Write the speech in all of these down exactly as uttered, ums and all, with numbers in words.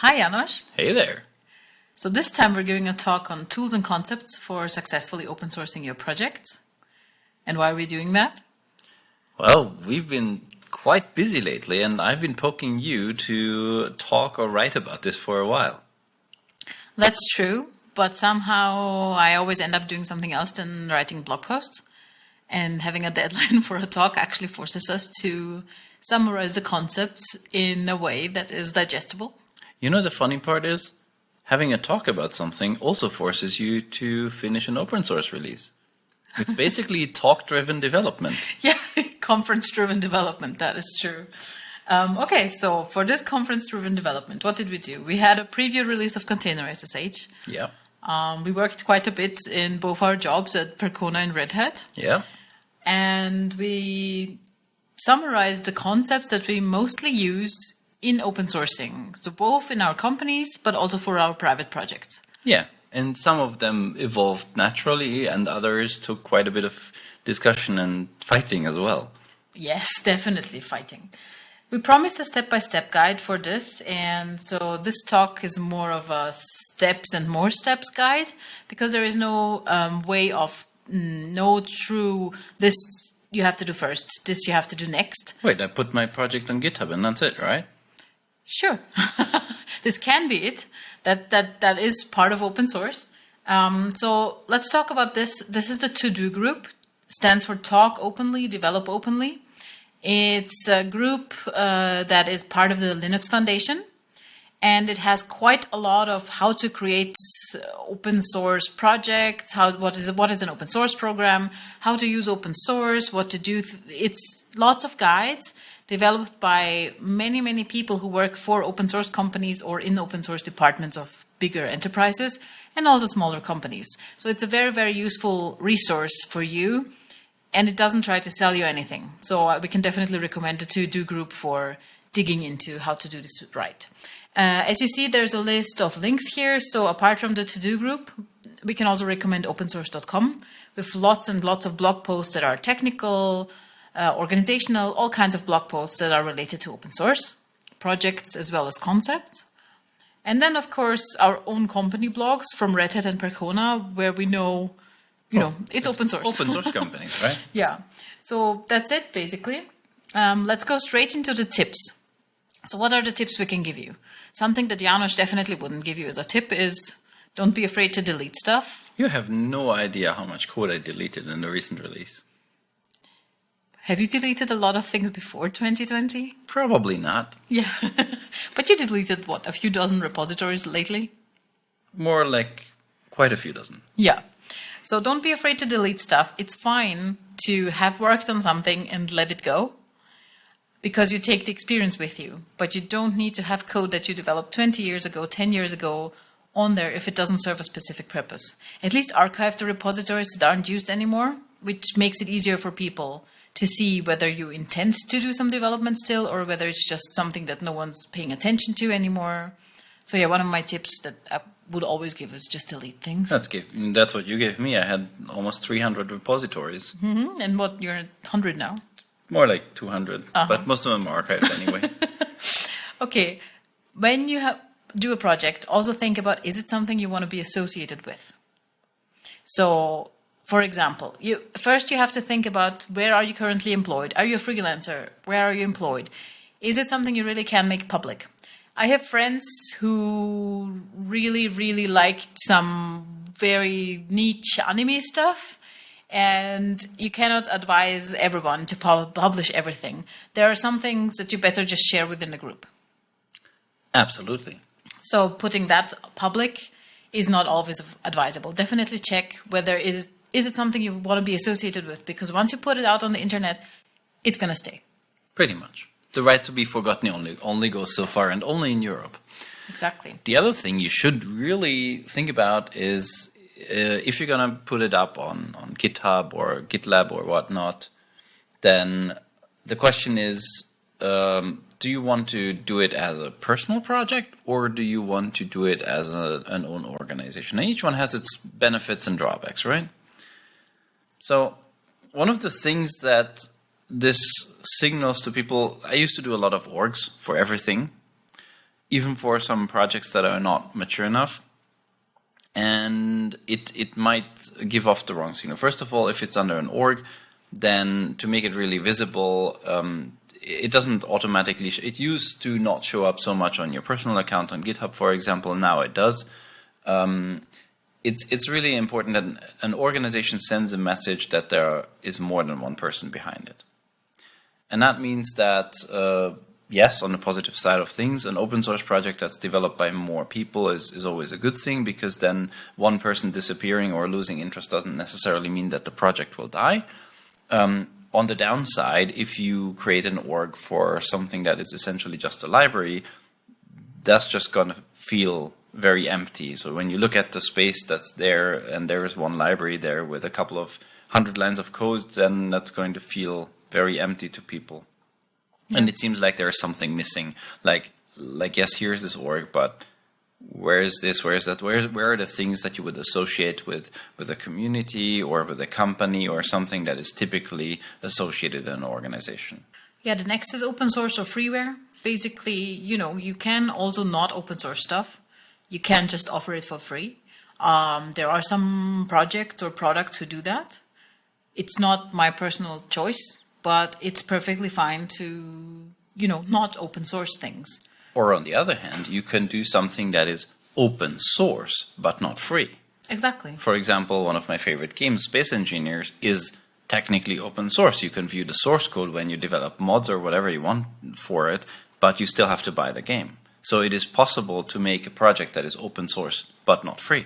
Hi, Janos. Hey there. So this time we're giving a talk on tools and concepts for successfully open sourcing your projects. And why are we doing that? Well, we've been quite busy lately, and I've been poking you to talk or write about this for a while. That's true, but somehow I always end up doing something else than writing blog posts. And having a deadline for a talk actually forces us to summarize the concepts in a way that is digestible. You know, the funny part is, having a talk about something also forces you to finish an open source release. It's basically talk-driven development. Yeah, conference-driven development, that is true. Um, okay, so for this conference-driven development, what did we do? We had a preview release of Container S S H. Yeah. Um, we worked quite a bit in both our jobs at Percona and Red Hat. Yeah. And we summarized the concepts that we mostly use in open sourcing. So both in our companies, but also for our private projects. Yeah. And some of them evolved naturally, and others took quite a bit of discussion and fighting as well. Yes, definitely fighting. We promised a step-by-step guide for this, and so this talk is more of a steps and more steps guide, because there is no um, way of, mm, no true, this you have to do first, this you have to do next. Wait, I put my project on GitHub and that's it, right? Sure. This can be it. That that that is part of open source. Um, so let's talk about this. This is the to-do group. Stands for Talk Openly, Develop Openly. It's a group uh, that is part of the Linux Foundation, and it has quite a lot of how to create open source projects. How what is what is an open source program? How to use open source? What to do? It's lots of guides developed by many, many people who work for open source companies or in open source departments of bigger enterprises and also smaller companies. So it's a very, very useful resource for you, and it doesn't try to sell you anything. So uh, we can definitely recommend the to-do group for digging into how to do this right. Uh, as you see, there's a list of links here. So apart from the to-do group, we can also recommend open source dot com with lots and lots of blog posts that are technical, Uh, organizational, all kinds of blog posts that are related to open source projects as well as concepts. And then, of course, our own company blogs from Red Hat and Percona, where we know, you Oh, know, it's, it's open source. Open source companies, right? Yeah. So that's it, basically. Um, let's go straight into the tips. So what are the tips we can give you? Something that Janos definitely wouldn't give you as a tip is don't be afraid to delete stuff. You have no idea how much code I deleted in the recent release. Have you deleted a lot of things before twenty twenty? Probably not. Yeah. But you deleted, what, a few dozen repositories lately? More like quite a few dozen. Yeah. So don't be afraid to delete stuff. It's fine to have worked on something and let it go because you take the experience with you. But you don't need to have code that you developed twenty years ago, ten years ago on there if it doesn't serve a specific purpose. At least archive the repositories that aren't used anymore, which makes it easier for people to see whether you intend to do some development still or whether it's just something that no one's paying attention to anymore. So yeah, one of my tips that I would always give is just delete things. That's give, that's what you gave me. I had almost three hundred repositories. Mm-hmm. And what, you're at one hundred now? More like two hundred, Uh-huh. but most of them are archived anyway. Okay, when you have, do a project, also think about, is it something you want to be associated with? So, for example, you first you have to think about where are you currently employed? Are you a freelancer? Where are you employed? Is it something you really can make public? I have friends who really, really liked some very niche anime stuff, and you cannot advise everyone to pu- publish everything. There are some things that you better just share within the group. Absolutely. So putting that public is not always advisable. Definitely check whether it is Is it something you want to be associated with? Because once you put it out on the internet, it's going to stay. Pretty much. The right to be forgotten only, only goes so far, and only in Europe. Exactly. The other thing you should really think about is uh, if you're going to put it up on, on GitHub or GitLab or whatnot, then the question is, um, do you want to do it as a personal project or do you want to do it as a, an own organization? And each one has its benefits and drawbacks, right? So one of the things that this signals to people, I used to do a lot of orgs for everything. even for some projects that are not mature enough. And it it might give off the wrong signal. First of all, if it's under an org, then to make it really visible, um, it doesn't automatically. Sh- it used to not show up so much on your personal account on GitHub, for example. Now it does. Um, it's it's really important that an organization sends a message that there is more than one person behind it, and that means that. Uh, Yes, on the positive side of things, an open source project that's developed by more people is, is always a good thing, because then one person disappearing or losing interest doesn't necessarily mean that the project will die. Um, on the downside, if you create an org for something that is essentially just a library, that's just going to feel very empty. So when you look at the space that's there and there is one library there with a couple of hundred lines of code, then that's going to feel very empty to people. And it seems like there is something missing. Like, like yes, here's this org, but where is this? Where is that? Where, where are the things that you would associate with, with a community or with a company or something that is typically associated in an organization? Yeah, the next is open source or freeware. Basically, you know, you can also not open source stuff. You can just offer it for free. Um, there are some projects or products who do that. It's not my personal choice, but it's perfectly fine to, you know, not open source things. Or on the other hand, you can do something that is open source, but not free. Exactly. For example, one of my favorite games, Space Engineers, is technically open source. You can view the source code when you develop mods or whatever you want for it, but you still have to buy the game. So it is possible to make a project that is open source, but not free.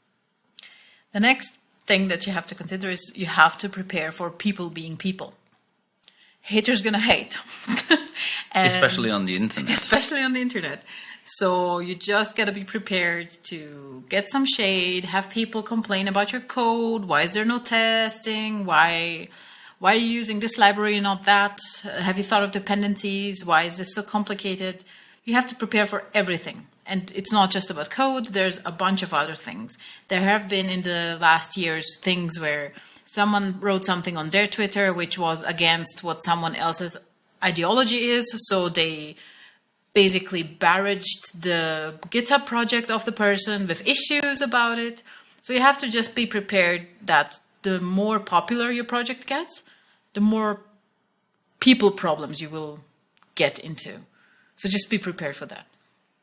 The next thing that you have to consider is you have to prepare for people being people. Haters gonna hate. Especially on the internet. Especially on the internet. So you just gotta be prepared to get some shade, have people complain about your code. Why is there no testing? Why, why are you using this library and not that? Have you thought of dependencies? Why is this so complicated? You have to prepare for everything. And it's not just about code. There's a bunch of other things. There have been in the last years things where someone wrote something on their Twitter which was against what someone else's ideology is. So they basically barraged the GitHub project of the person with issues about it. So you have to just be prepared that the more popular your project gets, the more people problems you will get into. So just be prepared for that.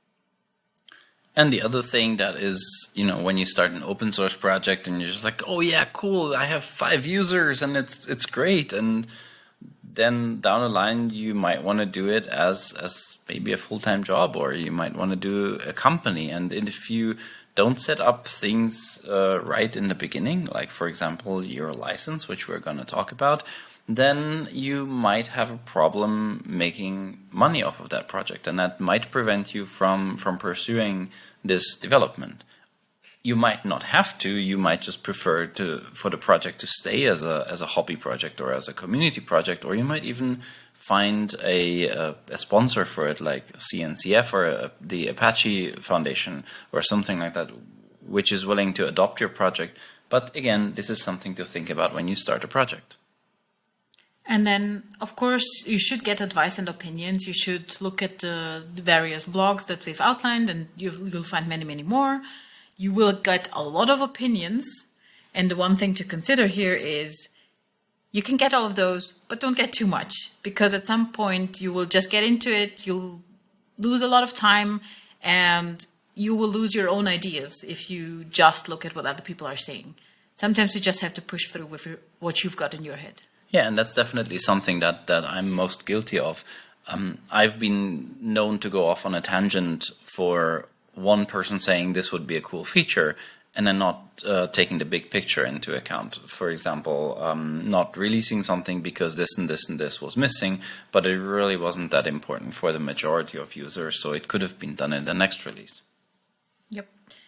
And the other thing that is, you know, when you start an open source project and you're just like, oh yeah, cool, I have five users and it's it's great. And then down the line, you might want to do it as, as maybe a full-time job, or you might want to do a company. And if you don't set up things uh, right in the beginning, like, for example, your license, which we're going to talk about, then you might have a problem making money off of that project, and that might prevent you from, from pursuing this development. You might not have to, you might just prefer to for the project to stay as a as a hobby project or as a community project, or you might even find a, a, a sponsor for it, like C N C F or a, the Apache Foundation or something like that, which is willing to adopt your project. But again, this is something to think about when you start a project. And then, of course, you should get advice and opinions. You should look at the, the various blogs that we've outlined, and you'll, you'll find many, many more. You will get a lot of opinions. And the one thing to consider here is you can get all of those, but don't get too much, because at some point you will just get into it. You'll lose a lot of time, and you will lose your own ideas if you just look at what other people are saying. Sometimes you just have to push through with your, what you've got in your head. Yeah, and that's definitely something that, that I'm most guilty of. Um, I've been known to go off on a tangent for one person saying this would be a cool feature, and then not uh, taking the big picture into account. For example, um, not releasing something because this and this and this was missing, but it really wasn't that important for the majority of users, so it could have been done in the next release. Yep.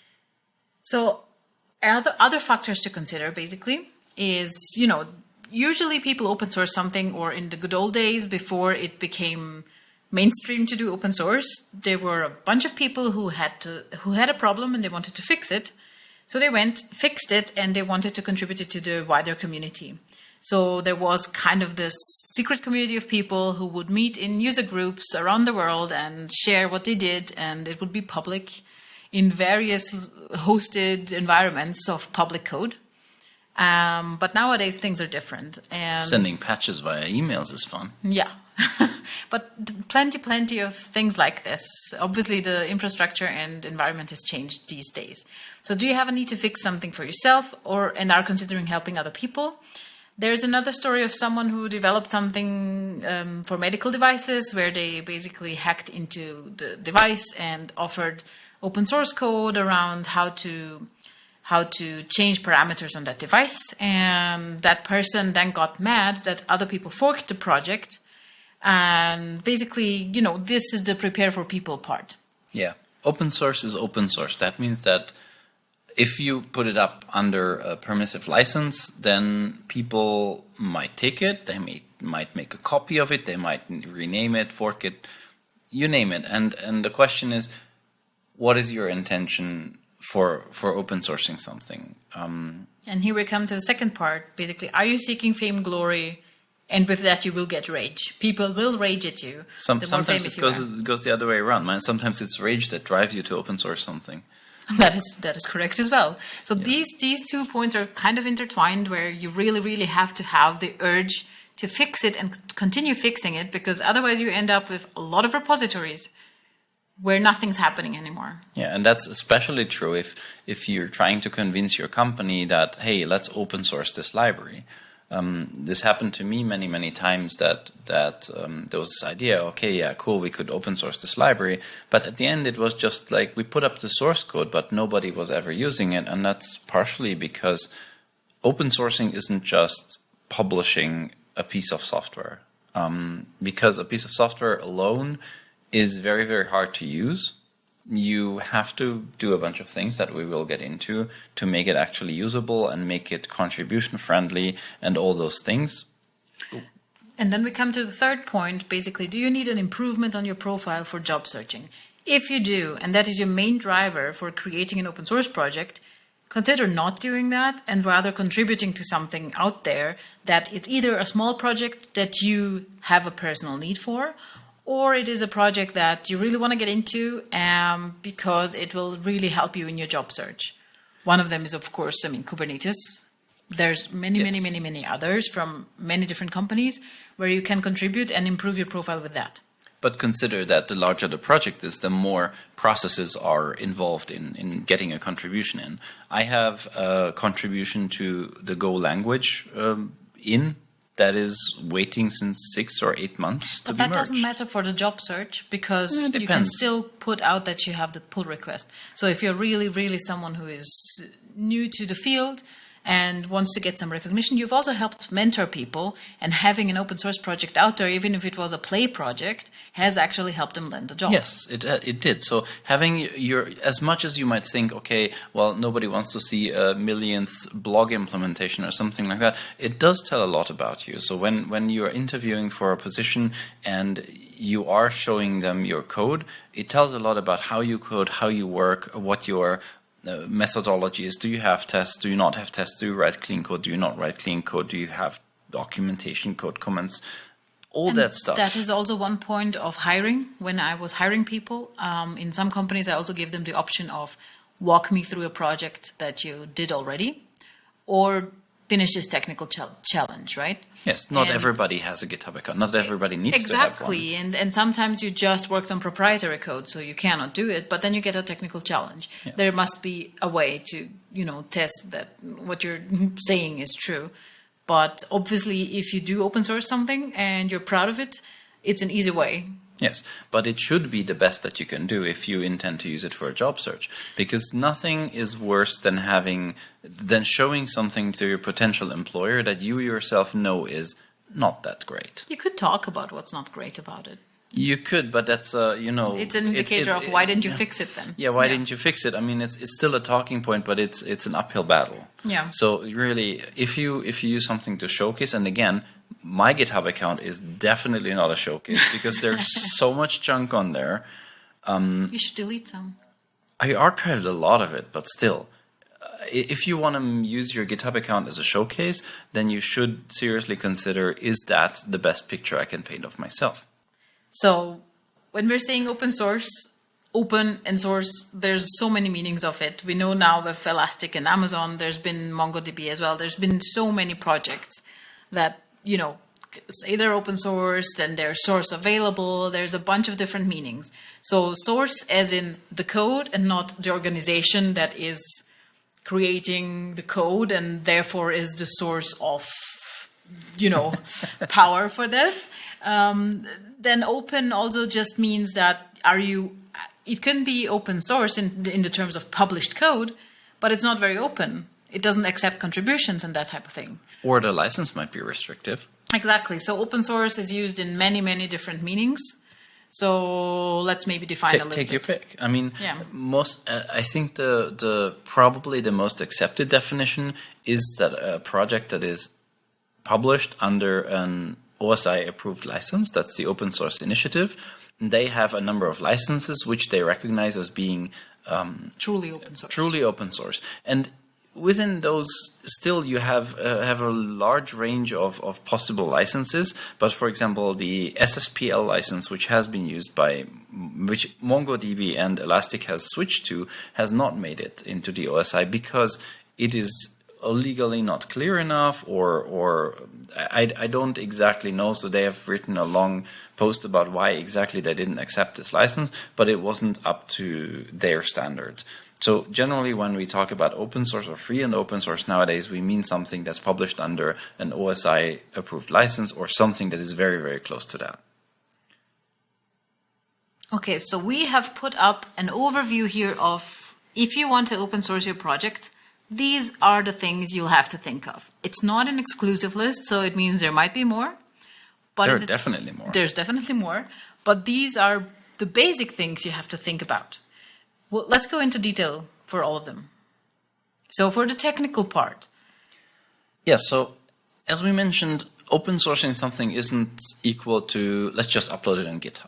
So other, other factors to consider, basically, is, you know, usually people open source something, or in the good old days before it became mainstream to do open source, there were a bunch of people who had to, who had a problem and they wanted to fix it. So they went, fixed it, and they wanted to contribute it to the wider community. So there was kind of this secret community of people who would meet in user groups around the world and share what they did, and it would be public in various hosted environments of public code. Um, but nowadays things are different. And Sending patches via emails is fun. yeah. But plenty, plenty of things like this. Obviously, the infrastructure and environment has changed these days. So do you have a need to fix something for yourself or and are considering helping other people? There's another story of someone who developed something um, for medical devices where they basically hacked into the device and offered open source code around how to how to change parameters on that device. And that person then got mad that other people forked the project. And basically, you know, this is the prepare for people part. Yeah. Open source is open source. That means that if you put it up under a permissive license, then people might take it. They may, might make a copy of it. They might rename it, fork it, you name it. And and the question is, what is your intention for for open sourcing something? Um, and here we come to the second part. Basically, are you seeking fame, glory? And with that, you will get rage. People will rage at you. Some, the more sometimes famous it goes, you are. it goes the other way around. Man, sometimes it's rage that drives you to open source something. That is that is correct as well. So Yes. these these two points are kind of intertwined, where you really really have to have the urge to fix it and c- continue fixing it, because otherwise you end up with a lot of repositories where nothing's happening anymore. Yeah, and that's especially true if if you're trying to convince your company that, hey, let's open source this library. Um, this happened to me many, many times that that um, there was this idea, okay, yeah, cool, we could open source this library, but at the end it was just like we put up the source code, but nobody was ever using it, and that's partially because open sourcing isn't just publishing a piece of software, um, because a piece of software alone is very, very hard to use. You have to do a bunch of things that we will get into to make it actually usable and make it contribution friendly and all those things. And then we come to the third point, basically, do you need an improvement on your profile for job searching? If you do, and that is your main driver for creating an open source project, consider not doing that and rather contributing to something out there that it's either a small project that you have a personal need for, or it is a project that you really want to get into um, because it will really help you in your job search. One of them is, of course, I mean, Kubernetes. There's many, Yes. many, many, many others from many different companies where you can contribute and improve your profile with that. But consider that the larger the project is, the more processes are involved in, in getting a contribution in. I have a contribution to the Go language um, in that is waiting since six or eight months to But be that merged. doesn't matter for the job search, because Yeah, it you can depends. still put out that you have the pull request. So if you're really, really someone who is new to the field and wants to get some recognition, you've also helped mentor people, and having an open source project out there, even if it was a play project, has actually helped them land a job. Yes, it uh, it did. So having your, as much as you might think, okay, well, nobody wants to see a millionth blog implementation or something like that, it does tell a lot about you. So when, when you are interviewing for a position and you are showing them your code, it tells a lot about how you code, how you work, what your uh, methodology is. Do you have tests? Do you not have tests? Do you write clean code? Do you not write clean code? Do you have documentation, code comments? All And that stuff. That is also one point of hiring. When I was hiring people, um, in some companies, I also give them the option of walk me through a project that you did already, or finish this technical chal- challenge, right? Yes, not And- everybody has a GitHub account. Not everybody needs to have one. Exactly, and and sometimes you just worked on proprietary code, so you cannot do it. But then you get a technical challenge. There must be a way to, you know, test that what you're saying is true. But obviously, if you do open source something and you're proud of it, it's an easy way. Yes, but it should be the best that you can do if you intend to use it for a job search, because nothing is worse than having than showing something to your potential employer that you yourself know is not that great. You could talk about what's not great about it. You could, but that's uh, you know, It's an it- indicator it's- of why didn't you yeah. fix it then? Yeah, why didn't you fix it? I mean, it's it's still a talking point, but it's it's an uphill battle. Yeah. So really, if you if you use something to showcase, and again, my GitHub account is definitely not a showcase because there's so much junk on there. You should delete some. I archived a lot of it, but still, if you want to use your GitHub account as a showcase, then you should seriously consider, is that the best picture I can paint of myself? So when we're saying open source, open and source, there's so many meanings of it. We know now with Elastic and Amazon, there's been MongoDB as well. There's been so many projects that, you know, say they're open source, then they're source available. There's a bunch of different meanings. So source as in the code and not the organization that is creating the code and therefore is the source of, you know, power for this. Um, then open also just means that are you, it can be open source in, in the terms of published code, but it's not very open. It doesn't accept contributions and that type of thing. Or the license might be restrictive. Exactly. So open source is used in many, many different meanings. So let's maybe define Ta- a little take bit. your pick. I mean, Yeah. most. Uh, I think the the probably the most accepted definition is that a project that is published under an O S I approved license. That's the Open Source Initiative. They have a number of licenses which they recognize as being um, Truly open source. truly open source. And within those, still you have uh, have a large range of, of possible licenses. But for example, the S S P L license, which has been used by, which MongoDB and Elastic has switched to, has not made it into the O S I because it is legally not clear enough, or or I, I don't exactly know. So they have written a long post about why exactly they didn't accept this license, but it wasn't up to their standards. So generally, when we talk about open source or free and open source nowadays, we mean something that's published under an O S I approved license or something that is very, very close to that. Okay, so we have put up an overview here of if you want to open source your project, these are the things you'll have to think of. It's not an exclusive list, so it means there might be more. But There are it's- definitely more. There's definitely more. But these are the basic things you have to think about. Well, let's go into detail for all of them. So for the technical part, Yeah, so as we mentioned, open sourcing something isn't equal to let's just upload it on GitHub.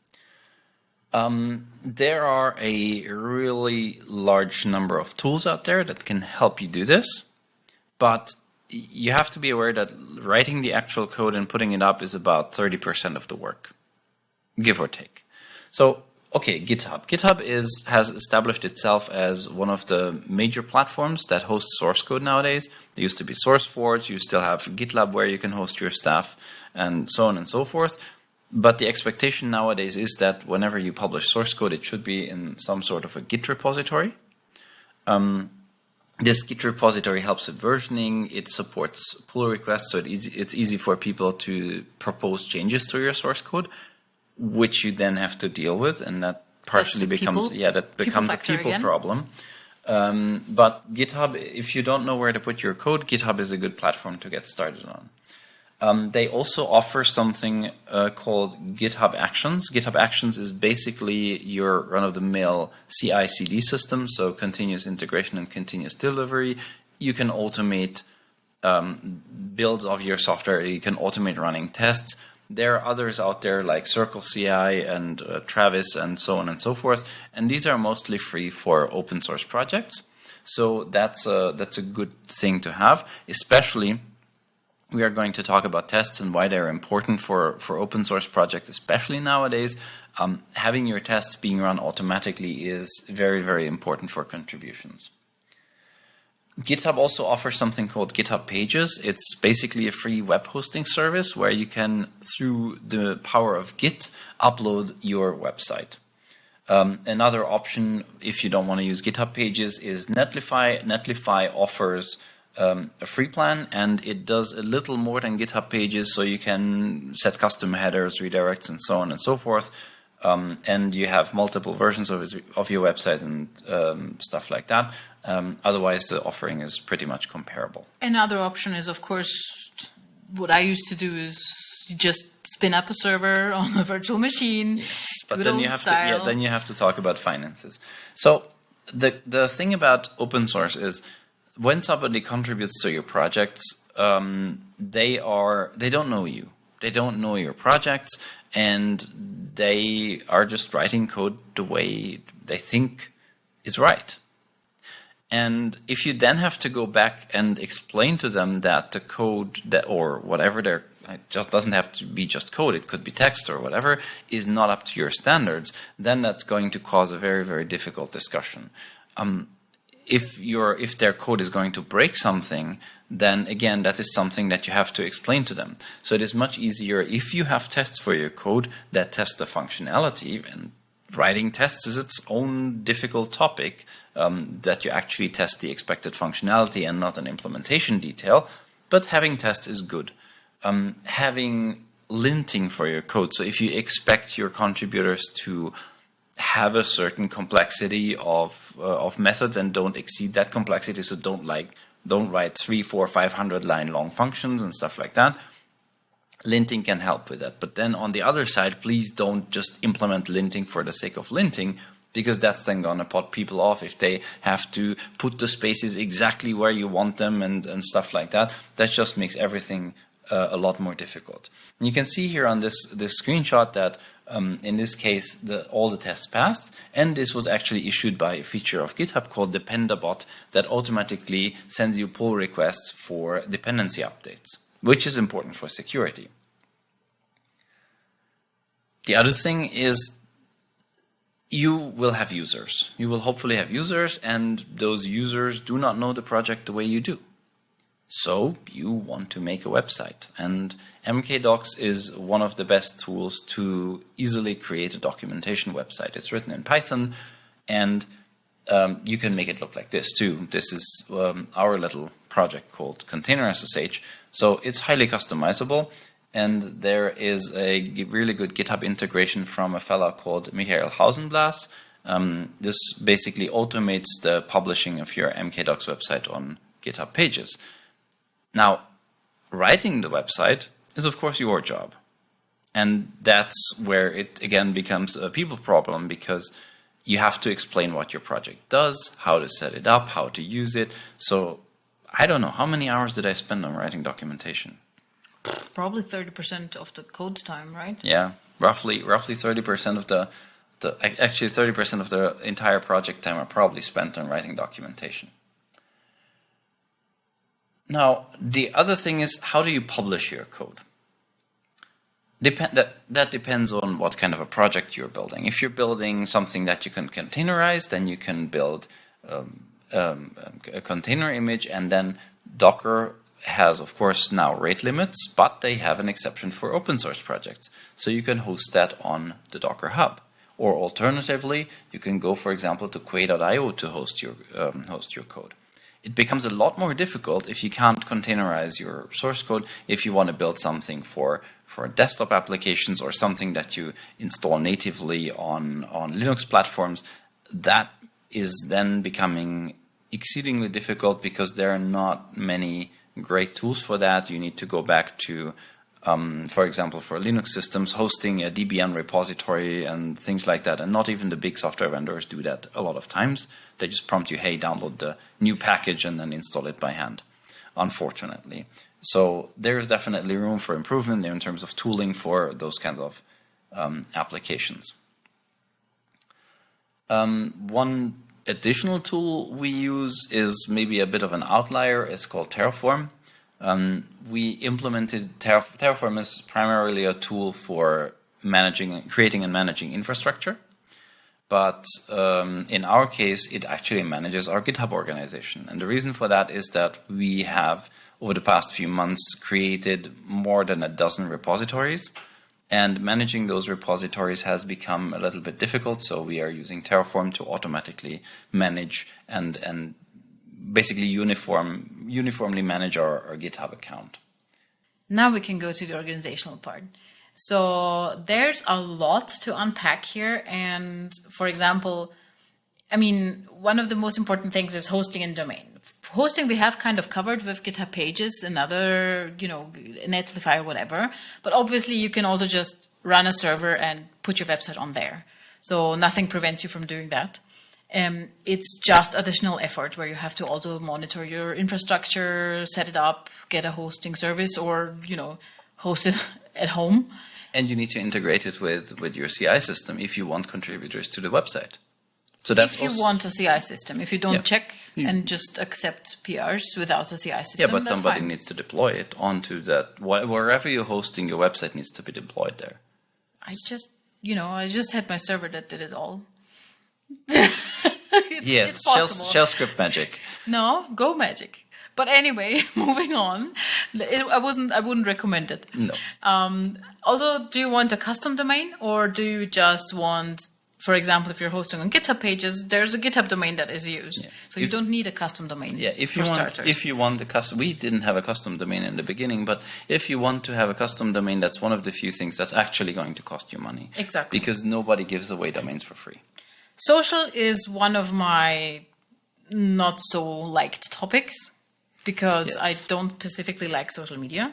Um, there are a really large number of tools out there that can help you do this, but you have to be aware that writing the actual code and putting it up is about thirty percent of the work, give or take. So, okay, GitHub. GitHub is has established itself as one of the major platforms that host source code nowadays. There used to be SourceForge, you still have GitLab where you can host your stuff, and so on and so forth. But the expectation nowadays is that whenever you publish source code, it should be in some sort of a Git repository. Um, this Git repository helps with versioning. It supports pull requests, so it easy, it's easy for people to propose changes to your source code, which you then have to deal with, and that partially the becomes people- yeah that people becomes a factor people again. problem. Um, but GitHub, if you don't know where to put your code, GitHub is a good platform to get started on. Um, they also offer something uh, called GitHub Actions. GitHub Actions is basically your run-of-the-mill C I C D system, so continuous integration and continuous delivery. You can automate um, builds of your software. You can automate running tests. There are others out there like Circle C I and uh, Travis and so on and so forth, and these are mostly free for open source projects. So that's a, that's a good thing to have, especially. We are going to talk about tests and why they're important for, for open source projects, especially nowadays. Um, having your tests being run automatically is very, very important for contributions. GitHub also offers something called GitHub Pages. It's basically a free web hosting service where you can, through the power of Git, upload your website. Um, another option, if you don't want to use GitHub Pages, is Netlify. Netlify offers Um, a free plan, and it does a little more than GitHub Pages, so you can set custom headers, redirects, and so on and so forth. Um, and you have multiple versions of, his, of your website and um, stuff like that. Um, otherwise, the offering is pretty much comparable. another option is, of course, what I used to do is you just spin up a server on a virtual machine. Yes, but good then old you have style. to yeah, then you have to talk about finances. So the the thing about open source is, when somebody contributes to your projects, um, they are they don't know you. They don't know your projects, and they are just writing code the way they think is right. And if you then have to go back and explain to them that the code that, or whatever they're, it just doesn't have to be just code, it could be text or whatever, is not up to your standards, then that's going to cause a very, very difficult discussion. Um, if your if their code is going to break something, then again, that is something that you have to explain to them. So it is much easier if you have tests for your code that test the functionality, and writing tests is its own difficult topic, um, that you actually test the expected functionality and not an implementation detail, but having tests is good. Um, having linting for your code, so if you expect your contributors to have a certain complexity of uh, of methods and don't exceed that complexity, so don't like don't write three, four, five hundred line long functions and stuff like that. Linting can help with that. But then on the other side, please don't just implement linting for the sake of linting, because that's then gonna put people off if they have to put the spaces exactly where you want them and, and stuff like that. That just makes everything uh, a lot more difficult. And you can see here on this, this screenshot that um, in this case, the, all the tests passed, and this was actually issued by a feature of GitHub called Dependabot that automatically sends you pull requests for dependency updates, which is important for security. The other thing is you will have users. You will hopefully have users, and those users do not know the project the way you do. So you want to make a website, and M K Docs is one of the best tools to easily create a documentation website. It's written in Python, and um, you can make it look like this too. This is um, our little project called Container S S H. So it's highly customizable, and there is a really good GitHub integration from a fella called Michael Hausenblas. Um, this basically automates the publishing of your M K Docs website on GitHub pages. Now, writing the website is of course your job. And that's where it again becomes a people problem, because you have to explain what your project does, how to set it up, how to use it. So I don't know, how many hours did I spend on writing documentation? Probably thirty percent of the code time, right? Yeah, roughly roughly thirty percent of the, the actually thirty percent of the entire project time I probably spent on writing documentation. Now, the other thing is, how do you publish your code? Depend, that, that depends on what kind of a project you're building. If you're building something that you can containerize, then you can build um, um, a container image, and then Docker has, of course, now rate limits, but they have an exception for open source projects. So you can host that on the Docker Hub. Or alternatively, you can go, for example, to Quay dot i o to host your, um, host your code. It becomes a lot more difficult if you can't containerize your source code, if you want to build something for, for desktop applications or something that you install natively on, on Linux platforms. That is then becoming exceedingly difficult because there are not many great tools for that. You need to go back to, um, for example, for Linux systems, hosting a Debian repository and things like that. And not even the big software vendors do that a lot of times. They just prompt you, hey, download the new package and then install it by hand, unfortunately. So there's definitely room for improvement there in terms of tooling for those kinds of um, applications. Um, one additional tool we use is maybe a bit of an outlier. It's called Terraform. Um, we implemented Terra- Terraform is primarily a tool for managing, creating and managing infrastructure. But um, in our case, it actually manages our GitHub organization. And the reason for that is that we have, over the past few months, created more than a dozen repositories. And managing those repositories has become a little bit difficult. So we are using Terraform to automatically manage and, and basically uniform, uniformly manage our, our GitHub account. Now we can go to the organizational part. So there's a lot to unpack here. And for example, I mean, one of the most important things is hosting and domain. Hosting we have kind of covered with GitHub Pages and other, you know, Netlify or whatever. But obviously you can also just run a server and put your website on there. So nothing prevents you from doing that. Um, it's just additional effort where you have to also monitor your infrastructure, set it up, get a hosting service, or, you know, host it at home. And you need to integrate it with, with your C I system if you want contributors to the website. So that's if you also- want a C I system, if you don't Yeah. check You- and just accept P Rs without a C I system, Yeah, but that's somebody fine. needs to deploy it onto that. wh- Wherever you're hosting your website needs to be deployed there. I just, you know, I just had my server that did it all. it's, Yes, it's shell, possible. shell script magic. No, go magic. But anyway, moving on. It, I wouldn't. I wouldn't recommend it. No. Um, also, do you want a custom domain, or do you just want, for example, if you're hosting on GitHub pages, there's a GitHub domain that is used, Yeah. so you If- don't need a custom domain. Yeah, if for you want, starters. if you want a custom, we didn't have a custom domain in the beginning, but if you want to have a custom domain, that's one of the few things that's actually going to cost you money. Exactly. Because nobody gives away domains for free. Social is one of my not so liked topics because Yes. I don't specifically like social media.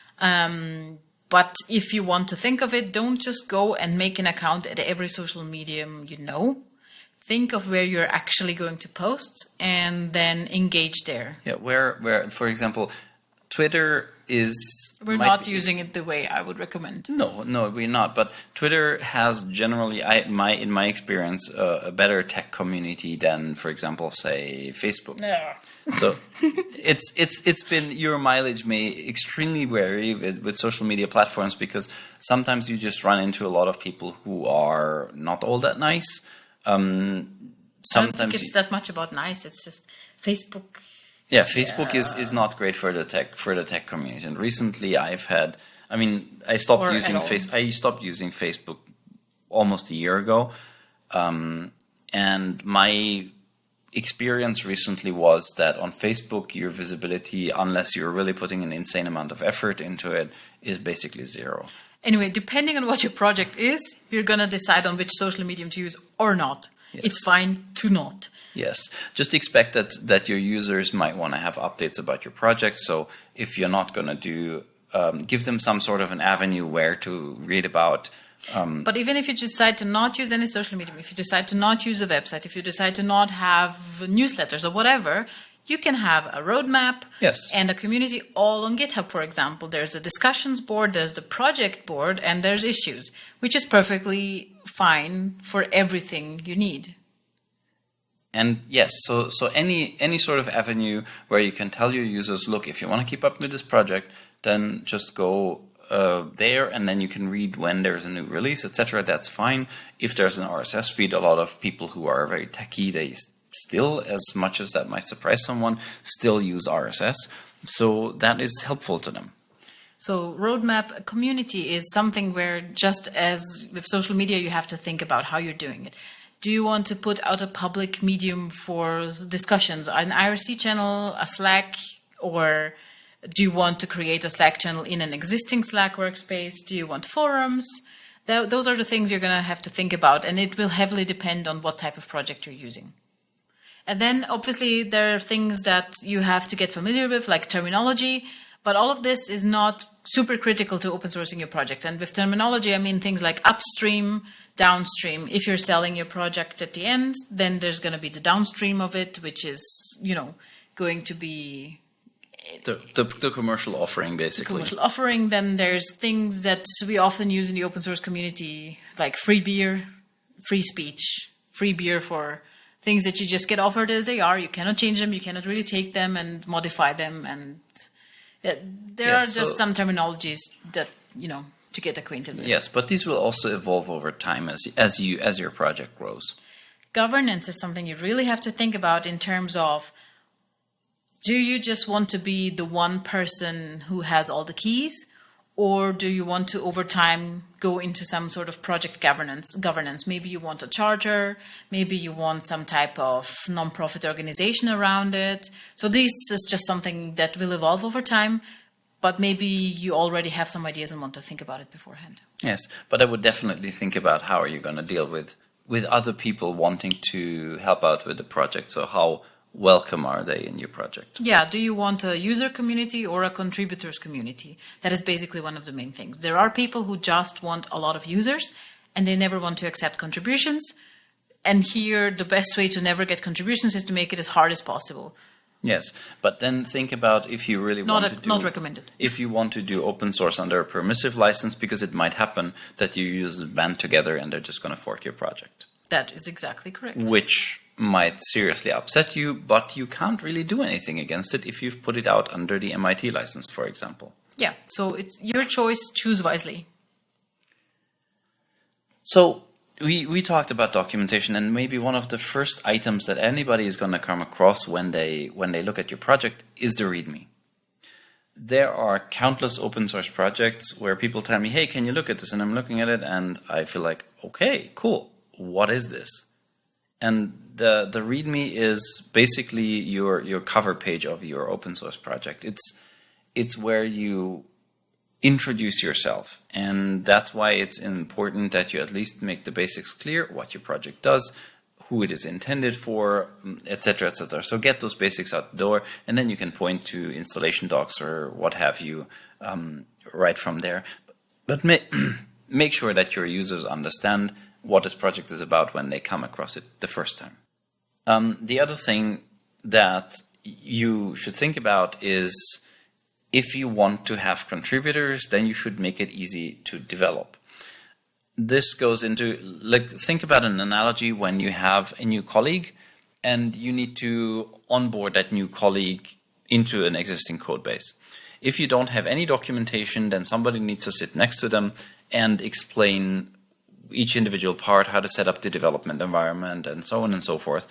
Um, but if you want to think of it, don't just go and make an account at every social medium you know. Think of where you're actually going to post and then engage there. Yeah, where, where, for example, Twitter is. We're might not be- using it the way I would recommend. No, no, we're not. But Twitter has generally, I my in my experience, uh, a better tech community than, for example, say Facebook. Yeah. So it's it's it's been your mileage may extremely vary with, with social media platforms because sometimes you just run into a lot of people who are not all that nice. Um, I don't think sometimes, it's that much about nice. It's just Facebook. yeah, Facebook is, is not great for the tech for the tech community. And recently, I've had, I mean, I stopped Or using at all. face. I stopped using Facebook almost a year ago, um, and my experience recently was that on Facebook, your visibility, unless you're really putting an insane amount of effort into it, is basically zero. Anyway, depending on what your project is, you're going to decide on which social medium to use or not. Yes. It's fine to not. Yes, just expect that that your users might want to have updates about your project. So if you're not going to do, um, give them some sort of an avenue where to read about. Um, But even if you decide to not use any social medium, if you decide to not use a website, if you decide to not have newsletters or whatever, you can have a roadmap Yes. and a community all on GitHub, for example. There's a discussions board, there's the project board, and there's issues, which is perfectly fine for everything you need. And yes, so so any any sort of avenue where you can tell your users, look, if you want to keep up with this project, then just go uh, there, and then you can read when there's a new release, et cetera. That's fine. If there's an R S S feed, a lot of people who are very techy, they s- still, as much as that might surprise someone, still use R S S. So that is helpful to them. So roadmap community is something where, just as with social media, you have to think about how you're doing it. Do you want to put out a public medium for discussions, an I R C channel, a Slack, or do you want to create a Slack channel in an existing Slack workspace? Do you want forums? Th- those are the things you're going to have to think about, and it will heavily depend on what type of project you're using. And then obviously there are things that you have to get familiar with, like terminology, but all of this is not super critical to open sourcing your project. And with terminology, I mean things like upstream, downstream. If you're selling your project at the end, then there's going to be the downstream of it, which is, you know, going to be The, the, the commercial offering, basically. commercial offering. Then there's things that we often use in the open source community, like free beer, free speech, free beer for things that you just get offered as they are. You cannot change them. You cannot really take them and modify them. And uh, there Yes, are just so- some terminologies that, you know, to get acquainted with. Yes, but these will also evolve over time as as you as your project grows. Governance is something you really have to think about in terms of, do you just want to be the one person who has all the keys, or do you want to over time go into some sort of project governance governance? Maybe you want a charter, maybe you want some type of non-profit organization around it. So this is just something that will evolve over time, but maybe you already have some ideas and want to think about it beforehand. Yes, but I would definitely think about how are you going to deal with with other people wanting to help out with the project. So how welcome are they in your project? Yeah, do you want a user community or a contributors community? That is basically one of the main things. There are people who just want a lot of users and they never want to accept contributions. And here, the best way to never get contributions is to make it as hard as possible. Yes, but then think about if you really Not want a, to do... not recommended. If you want to do open source under a permissive license, because it might happen that your users band together and they're just going to fork your project. That is exactly correct. Which might seriously upset you, but you can't really do anything against it if you've put it out under the M I T license, for example. Yeah, so it's your choice, choose wisely. So we, we talked about documentation, and maybe one of the first items that anybody is going to come across when they when they look at your project is the README. There are countless open source projects where people tell me, hey, can you look at this? And I'm looking at it and I feel like, okay, cool. What is this? And the the README is basically your your cover page of your open source project. It's it's where you introduce yourself, and that's why it's important that you at least make the basics clear, what your project does, who it is intended for, et cetera, et cetera. So get those basics out the door, and then you can point to installation docs or what have you um, right from there. But ma make sure that your users understand what this project is about when they come across it the first time. Um, the other thing that you should think about is if you want to have contributors, then you should make it easy to develop. This goes into, like, think about an analogy when you have a new colleague and you need to onboard that new colleague into an existing code base. If you don't have any documentation, then somebody needs to sit next to them and explain each individual part, how to set up the development environment, and so on and so forth.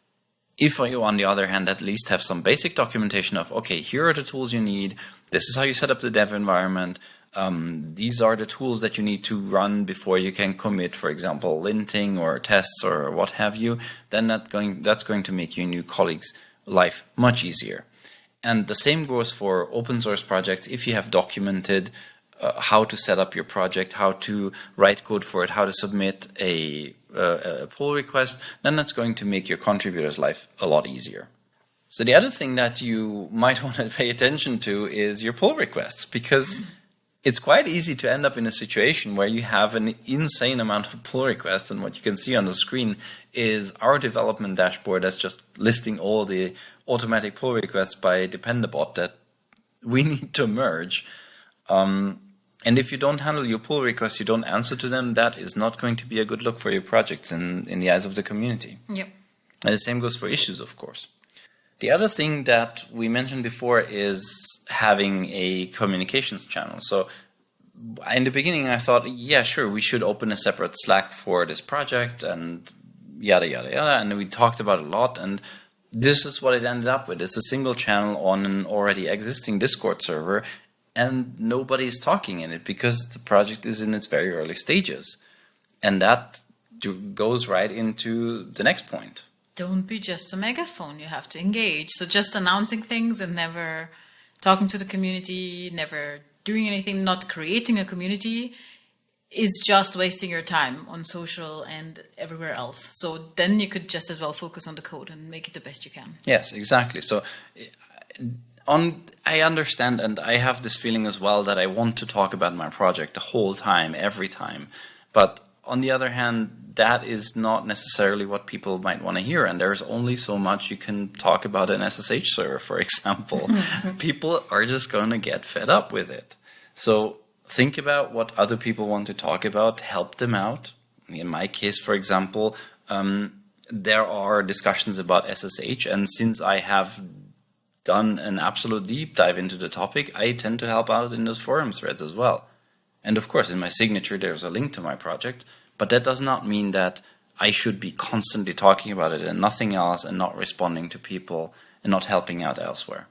If you, on the other hand, at least have some basic documentation of, okay, here are the tools you need, this is how you set up the dev environment, um, these are the tools that you need to run before you can commit, for example, linting or tests or what have you, then that going, that's going to make your new colleagues' life much easier. And the same goes for open source projects. If you have documented Uh, how to set up your project, how to write code for it, how to submit a, uh, a pull request, then that's going to make your contributor's life a lot easier. So the other thing that you might want to pay attention to is your pull requests, because it's quite easy to end up in a situation where you have an insane amount of pull requests, and what you can see on the screen is our development dashboard that's just listing all the automatic pull requests by Dependabot that we need to merge. Um, and if you don't handle your pull requests, you don't answer to them, that is not going to be a good look for your projects in, in the eyes of the community. Yep. And the same goes for issues, of course. The other thing that we mentioned before is having a communications channel. So in the beginning, I thought, yeah, sure, we should open a separate Slack for this project and yada, yada, yada. And we talked about it a lot. And this is what it ended up with. It's a single channel on an already existing Discord server, and nobody is talking in it because the project is in its very early stages. And that goes right into the next point. Don't be just a megaphone. You have to engage. So just announcing things and never talking to the community, never doing anything, not creating a community is just wasting your time on social and everywhere else. So then you could just as well focus on the code and make it the best you can. Yes, exactly. So on, I understand, and I have this feeling as well that I want to talk about my project the whole time, every time. But on the other hand, that is not necessarily what people might want to hear. And there's only so much you can talk about an S S H server, for example. People are just going to get fed up with it. So think about what other people want to talk about, help them out. In my case, for example, um, there are discussions about S S H, and since I have done an absolute deep dive into the topic, I tend to help out in those forum threads as well. And of course, in my signature, there's a link to my project, but that does not mean that I should be constantly talking about it and nothing else and not responding to people and not helping out elsewhere.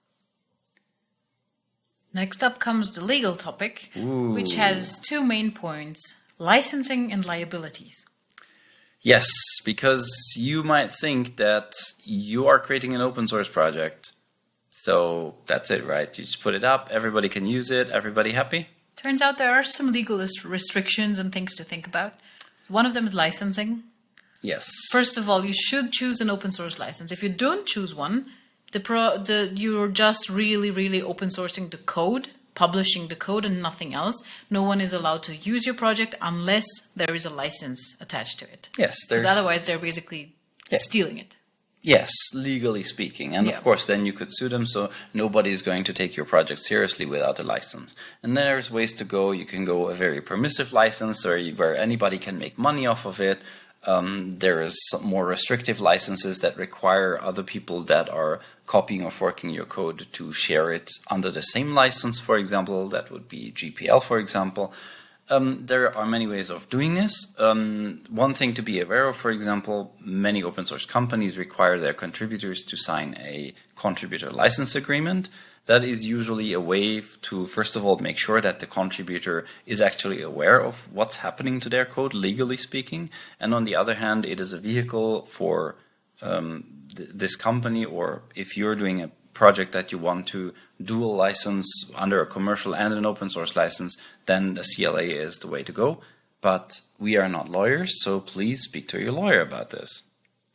Next up comes the legal topic, Ooh. which has two main points, licensing and liabilities. Yes, because you might think that you are creating an open source project. So that's it, right? You just put it up, everybody can use it, everybody happy? Turns out there are some legal restrictions and things to think about. So one of them is licensing. Yes. First of all, you should choose an open source license. If you don't choose one, the pro, the you're just really, really open sourcing the code, publishing the code and nothing else. No one is allowed to use your project unless there is a license attached to it. Yes. Because otherwise they're basically yeah. stealing it. Yes, legally speaking. And yeah. of course, then you could sue them, so nobody's going to take your project seriously without a license. And then there's ways to go. You can go a very permissive license or where anybody can make money off of it. Um, there is some more restrictive licenses that require other people that are copying or forking your code to share it under the same license, for example. That would be G P L, for example. Um, there are many ways of doing this. Um, one thing to be aware of, for example, many open source companies require their contributors to sign a contributor license agreement. That is usually a way to, first of all, make sure that the contributor is actually aware of what's happening to their code, legally speaking. And on the other hand, it is a vehicle for um, th this company, or if you're doing a project that you want to dual license under a commercial and an open source license, then the C L A is the way to go. But we are not lawyers, so please speak to your lawyer about this.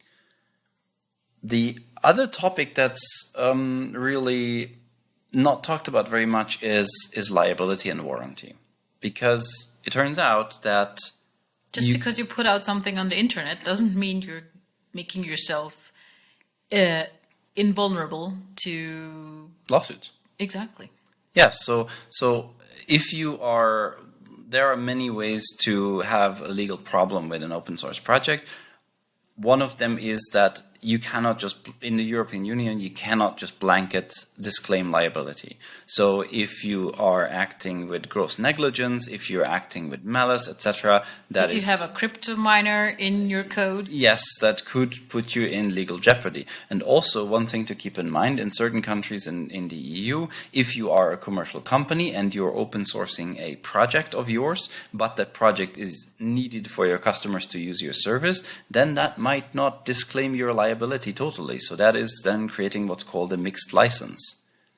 The other topic that's um, really not talked about very much is is liability and warranty, because it turns out that just you, because you put out something on the internet doesn't mean you're making yourself uh, invulnerable to lawsuits. Exactly. Yes. So so if you are, there are many ways to have a legal problem with an open source project. One of them is that you cannot just, in the European Union, you cannot just blanket disclaim liability. So if you are acting with gross negligence, if you're acting with malice, et cetera, that if you is, have a crypto miner in your code, yes, that could put you in legal jeopardy. And also one thing to keep in mind, in certain countries in, in the E U, if you are a commercial company and you're open sourcing a project of yours, but that project is needed for your customers to use your service, then that might not disclaim your liability liability totally. So that is then creating what's called a mixed license.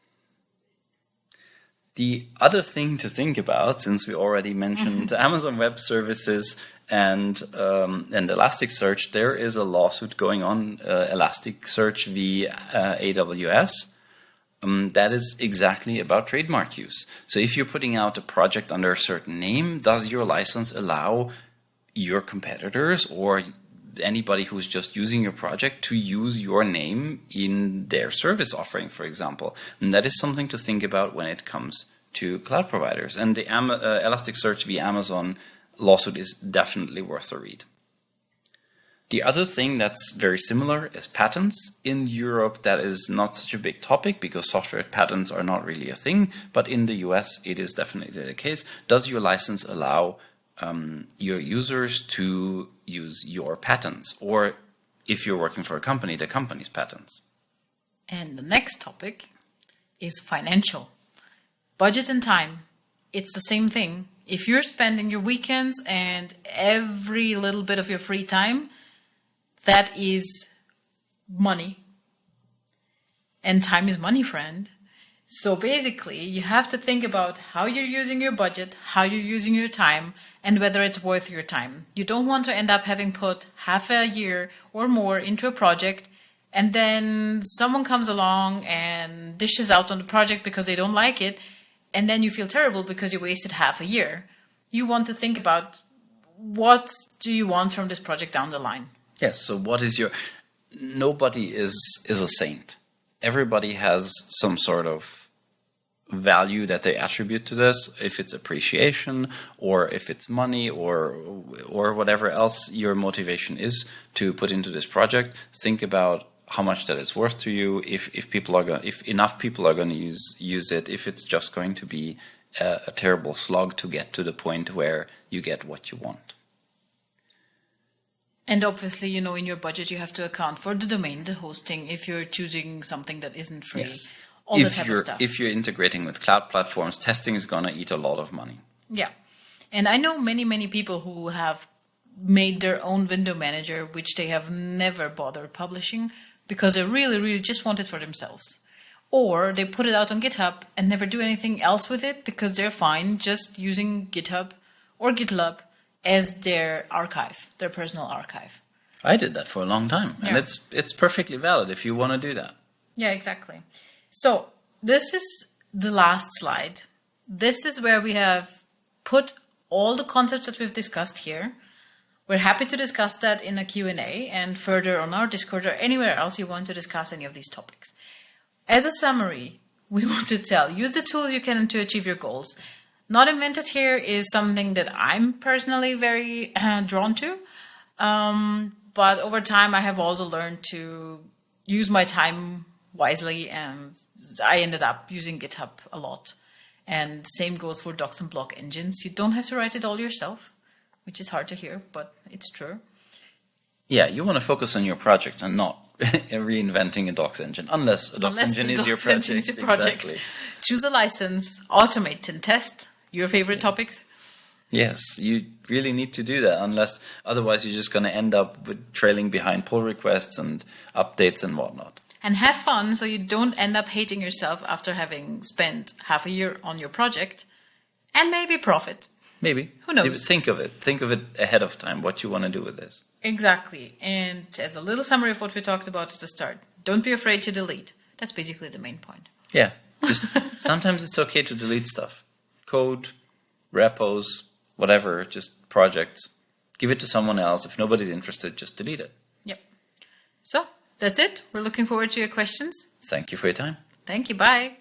The other thing to think about, since we already mentioned Amazon Web Services and um, and Elasticsearch, there is a lawsuit going on, uh, Elasticsearch v. Uh, A W S. Um, that is exactly about trademark use. So if you're putting out a project under a certain name, does your license allow your competitors or anybody who's just using your project to use your name in their service offering, for example? And that is something to think about when it comes to cloud providers. And the Am uh, Elasticsearch v. Amazon lawsuit is definitely worth a read. The other thing that's very similar is patents. In Europe, that is not such a big topic because software patents are not really a thing, but in the U S, it is definitely the case. Does your license allow um, your users to use your patents, or if you're working for a company, the company's patents? And the next topic is financial. Budget and time. It's the same thing. If you're spending your weekends and every little bit of your free time, that is money. And time is money, friend. So basically, you have to think about how you're using your budget, how you're using your time, and whether it's worth your time. You don't want to end up having put half a year or more into a project, and then someone comes along and dishes out on the project because they don't like it, and then you feel terrible because you wasted half a year. You want to think about, what do you want from this project down the line? Yes, so what is your... Nobody is, is a saint. Everybody has some sort of value that they attribute to this, if it's appreciation or if it's money or or whatever else your motivation is to put into this project. Think about how much that is worth to you, if if people are going, if enough people are going to use use it, if it's just going to be a, a terrible slog to get to the point where you get what you want. And obviously, you know, in your budget, you have to account for the domain, the hosting, if you're choosing something that isn't free, Yes. all if the type you're, of stuff. If you're integrating with cloud platforms, testing is going to eat a lot of money. Yeah. And I know many, many people who have made their own window manager, which they have never bothered publishing because they really, really just want it for themselves. Or they put it out on GitHub and never do anything else with it because they're fine just using GitHub or GitLab as their archive, their personal archive. I did that for a long time, and Yeah. it's it's perfectly valid if you want to do that. Yeah, exactly. So this is the last slide. This is where we have put all the concepts that we've discussed here. We're happy to discuss that in a Q and A and further on our Discord or anywhere else you want to discuss any of these topics. As a summary, we want to tell, use the tools you can to achieve your goals. Not Invented here is something that I'm personally very uh, drawn to. Um, but over time, I have also learned to use my time wisely, and I ended up using GitHub a lot. And same goes for docs and block engines. You don't have to write it all yourself, which is hard to hear, but it's true. Yeah, you want to focus on your project and not reinventing a docs engine, unless a docs Unless engine the is your docs engine project. is your project. Exactly. Choose a license, automate and test. Your favorite Yeah. topics? Yes, you really need to do that, unless otherwise you're just going to end up with trailing behind pull requests and updates and whatnot. And have fun so you don't end up hating yourself after having spent half a year on your project, and maybe profit. Maybe. Who knows? Think of it. Think of it ahead of time, what you want to do with this. Exactly. And as a little summary of what we talked about at the start, don't be afraid to delete. That's basically the main point. Yeah. Just sometimes it's okay to delete stuff. Code, repos, whatever, just projects. Give it to someone else. If nobody's interested, just delete it. Yep. So that's it. We're looking forward to your questions. Thank you for your time. Thank you. Bye.